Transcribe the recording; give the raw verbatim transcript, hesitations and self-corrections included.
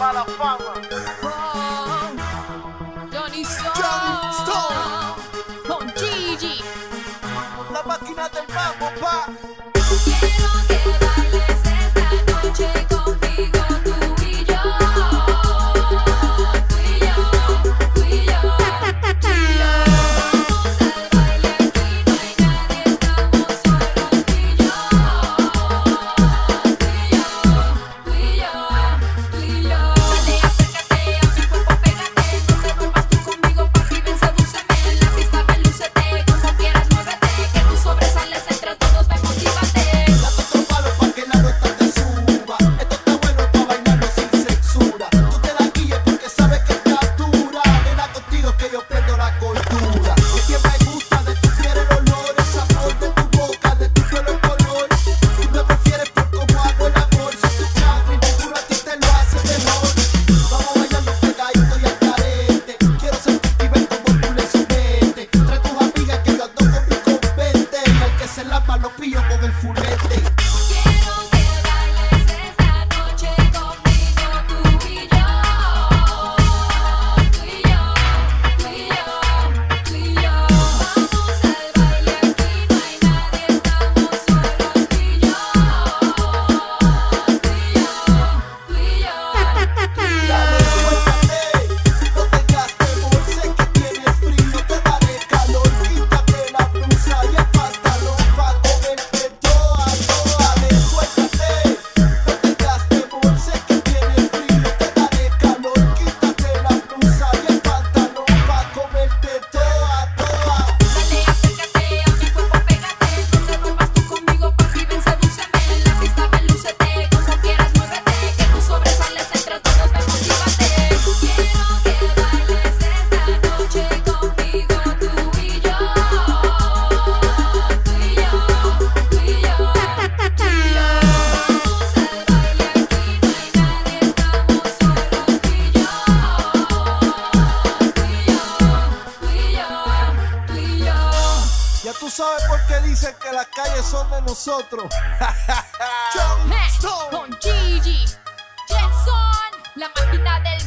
mala fama. Oh, Johnny Stone, Johnny Stone. con Gigi. La máquina del mambo, pa. Quiero que bailes esta noche conmigo, tú y yo. Tú y yo, tú y yo, tú y yo. Vamos al baile, aquí no hay nadie, estamos solos tú y yo. Tú y yo, tú y yo, tú y yo. Dale, acércate a mi cuerpo, pégate. No te vuelvas tú conmigo, papi, ven, sedúceme. En la pista, ven, lúcete, como quieras, muévete. Que tú sobresales entre todos, ven, motívate. Date otro palo pa' que la nota te suba. Esto está bueno pa' bailarlo sin censura. Tú te la guíes porque sabes que está dura. Nena, contigo que yo prendo la cordura. Es que me gusta de tu piel el olor, el sabor de tu boca, de tu pelo el color. Tú me prefieres por cómo hago el amor. Soy tu chakra y ninguno a ti te lo hace mejor. Vamos bailando pegadito y al carete. Quiero sentirte y ver cómo tú le sometes. Trae tus amigas que yo ando con mi compete. Y al que se lama lo pillo con el fulete. Quiero que bailes esta noche conmigo, tú y yo. Tú y yo, tú y yo, tú y yo. Vamos al baile, aquí no hay nadie, estamos solos tú y yo. Tú y yo, tú y yo, tú y yo. Dale, suéltate, no tengas temor, sé que tienes frío, te daré calor. Quítate la blusa y el pantalón pa' comerte toda, toda. Dale, suéltate, no tengas temor, sé que tienes frío, te daré calor. Quítate la blusa y el pantalón pa' comerte toda, toda. Dale, acércate a mi cuerpo, pégate. No te vuelvas tú conmigo, papi, ven, sedúceme. En la pista, ven, lúcete, como quieras, muévete. Que tú sobresales entre todos, ven, motívate. Quiero que bailes esta noche conmigo, tú y yo. Tú y yo, tú y yo, tú y yo. Vamos al baile, aquí no hay nadie, estamos solos tú y yo. Tú y yo, tú y yo, tú y yo. Ya tú sabes por qué dicen que las calles son de nosotros. Johnny Hey, Stone. con Gigi, Jetson, la máquina del